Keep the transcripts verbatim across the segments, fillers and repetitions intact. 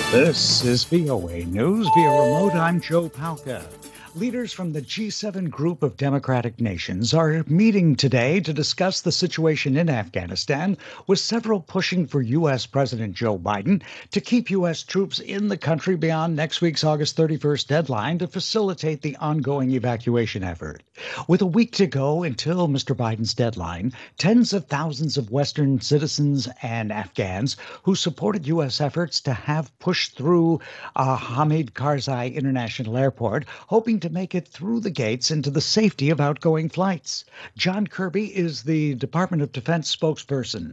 This is V O A News via remote. I'm Joe Palca. Leaders from the G seven group of democratic nations are meeting today to discuss the situation in Afghanistan, with several pushing for U S. President Joe Biden to keep U S troops in the country beyond next week's August thirty-first deadline to facilitate the ongoing evacuation effort. With a week to go until Mister Biden's deadline, tens of thousands of Western citizens and Afghans who supported U S efforts to have pushed through uh, Hamid Karzai International Airport, hoping to make it through the gates into the safety of outgoing flights. John Kirby is the Department of Defense spokesperson.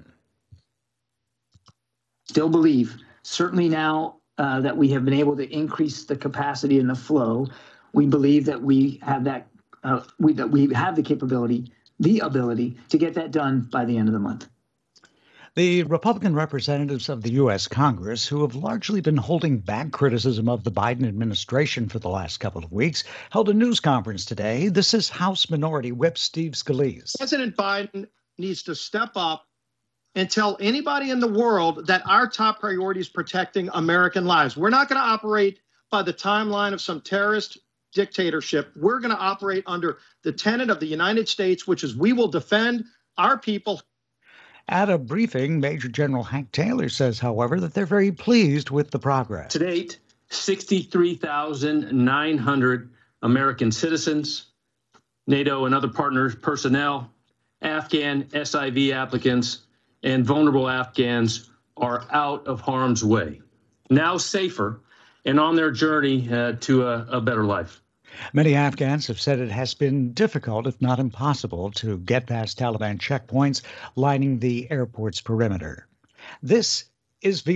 Still believe, certainly now uh, that we have been able to increase the capacity and the flow, we believe that we have that uh, we that we have the capability, the ability to get that done by the end of the month. The Republican representatives of the U S. Congress, who have largely been holding back criticism of the Biden administration for the last couple of weeks, held a news conference today. This is House Minority Whip Steve Scalise. President Biden needs to step up and tell anybody in the world that our top priority is protecting American lives. We're not going to operate by the timeline of some terrorist dictatorship. We're going to operate under the tenet of the United States, which is we will defend our people. At a briefing, Major General Hank Taylor says, however, that they're very pleased with the progress. To date, sixty-three thousand nine hundred American citizens, NATO and other partners, personnel, Afghan S I V applicants, and vulnerable Afghans are out of harm's way, now safer and on their journey uh, to a, a better life. Many Afghans have said it has been difficult, if not impossible, to get past Taliban checkpoints lining the airport's perimeter. This is V